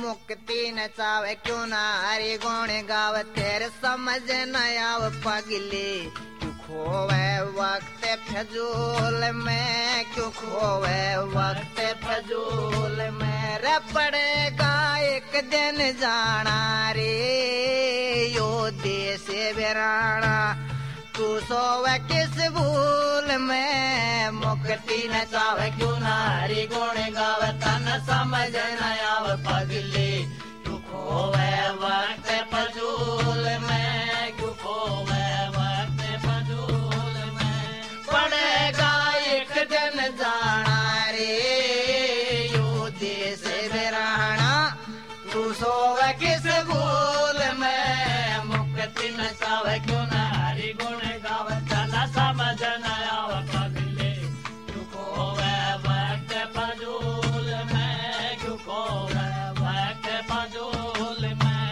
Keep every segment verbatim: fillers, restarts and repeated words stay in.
मुक्ति न चावे क्यों ना हरि गुण गावे तेरे समझ न आव पगले क्यों खोवे वक्त फजूल में क्यों खोवे वक्त फजूल में रे पड़ेगा एक दिन जाना रे यो देश बिराना तू सोवे किस भूल में मुक्ति न चावे क्यों ना हरि गुण गावे तन समझ न आवे पगले क्यों खोवे वक्त फजूल में क्यों खोवे वक्त फजूल में पड़ेगा एक दिन जाना रे यो देश बिराना तू सोवे किस भूल में मुक्ति न चावे क्यों ना हरि गुण गावे तन समझ न आवे पगले क्यों खोवे वक्त फजूल में क्यों खोवे वक्त फजूल में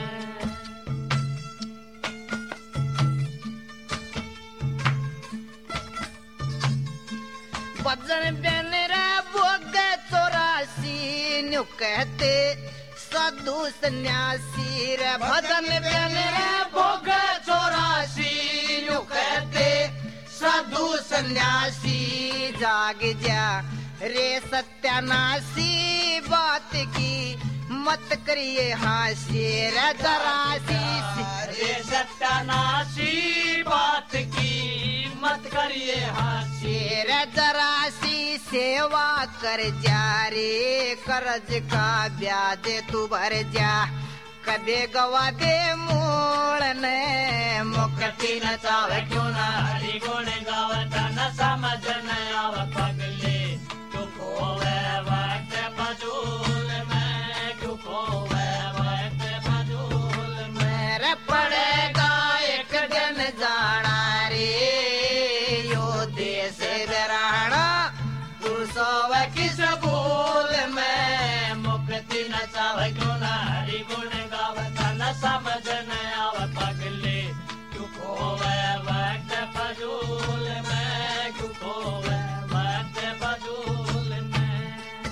भजन बिन रे भोग चौरासी न्यू कहते साधु सन्यासी रे भजन बिन रे भोग चौरासी न्यू कहते साधु सन्यासी जाग जा रे सत्यानाशी बात की मत करिए हासी रे जरासी रे सत्यानाशी बात की मत करिए हासी रे जरासी सेवा कर जा रे कर्ज का ब्याज तू भर जा कदे गवा दे मूल ने मुक्ति न चावे क्यों ना हरि गुण गावे तन समझ न आवे पगले क्यों खोवे वक्त फजूल में क्यों खोवे वक्त फजूल में रे पड़ेगा एक दिन जाना रे यो देश बिराना तू सोवे किस भूल में मुक्ति न चावे क्यों ना हरि गुण समझ न आवे पगले क्यों खोवे वक्त फजूल में क्यों खोवे वक्त फजूल में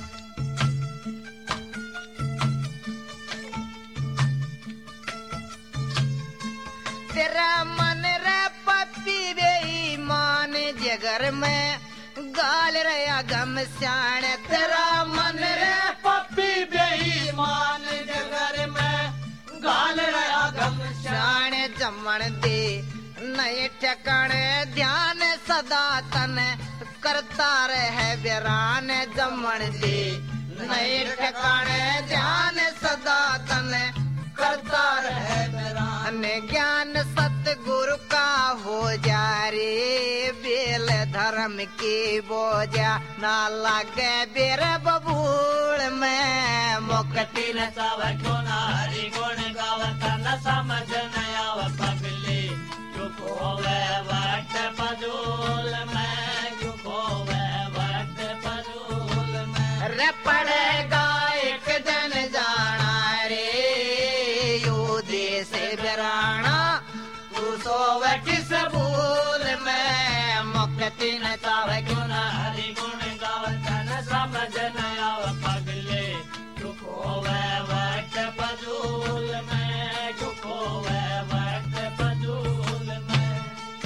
तेरा मन रे पप्पी बेईमान जगर में गाल रया गम स्याण तेरा मन रे पप्पी बेईमान जगर में गाल रया गम शान जमण दे नए ठिकाने ध्यान सदा तन करता रहे बिरान जमण दे नए ठिकाने ध्यान सदा तन करता रहे बिरान ज्ञान सतगुरु का हो जा रे बेल धर्म की बोझा ना लागे बेर बबूल में मुक्ति न चावे क्यों ना हरि गुण गावे तन समझ न आवे पगले क्यों खोवे वक्त फजूल में क्यों खोवे वक्त फजूल में रे पड़ेगा एक दिन जाना रे यो देश बिराना तू सोवे किस भूल में मुक्ति न चावे क्यों ना हरि गुण गावे तन समझ न आवे पगले क्यों खोवे वक्त फजूल में क्यों खोवे वक्त फजूल में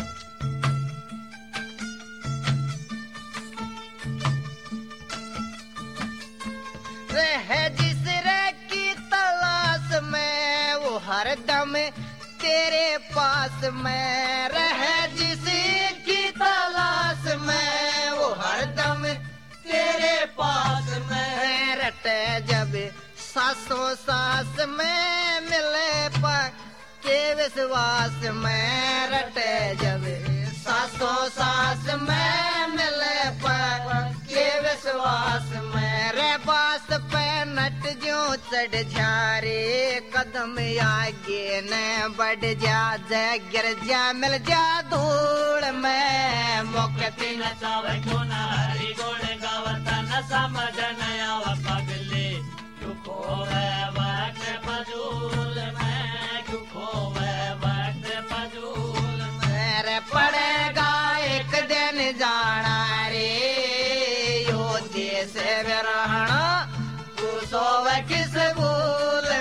रह जिस रे की तलाश में वो हरदम तेरे पास में रह जिस की तलाश में वो हरदम तेरे पास में रटे जब सासों सास में मिले पर के विश्वास में रटे जब सासों सास में मिले पर के विश्वास में रे बास पे नट जो चढ़ जा रे कदम आगे न बढ़ जा जय गिर जा मिल जा धूल में मुक्ति न चावे क्यों ना हरि गुण गावे तन समझ न आवे पगले क्यों खोवे वक्त फजूल में क्यों खोवे वक्त फजूल में रे पड़ेगा एक दिन जाना रे यो देश बिराना तू सोवे किस भूल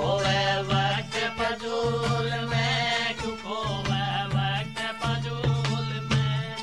खोवे वक्त फजूल में, क्यों खोवे वक्त फजूल में।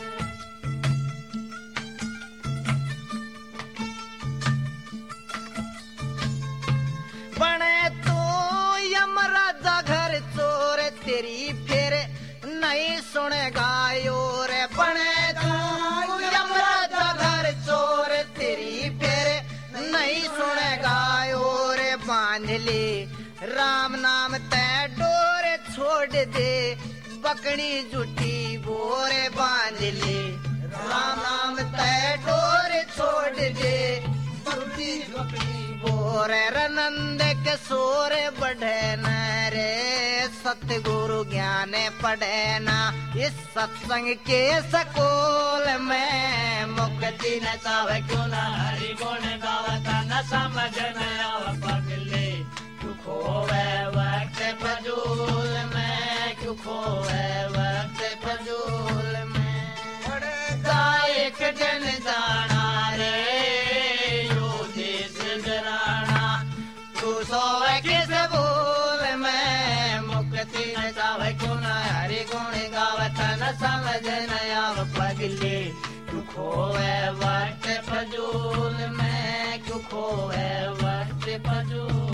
बने तो यमराजा घर चोर तेरी फिर नहीं सुनेगा योर। बने तो यमराजा घर चोर तेरी फिर नहीं सुनेगा योर। बांध ले राम नाम तय डोर छोड़ दे बकड़ी जुटी बोरे। बांध ले राम नाम तय डोर छोड़ दे जुटी बकड़ी बोरे। रनंद के सोरे बढ़े न रे सतगुरु ज्ञान पढ़े ना। इस सत्संग के सकोल में मुक्ति न चावे क्यों न हरि गुण गावता न समझ न आव पगले। क्यों खोवे वक्त फजूल में, क्यों खोवे वक्त फजूल में। गायक जन जाना रे यो देश घराना। तू सोवे किस बोल में मुक्ति न चावे क्यों न हरि गुण गावता न समझ न आव पगले। क्यों खोवे वक्त फजूल में, क्यों खोवे वक्त फजूल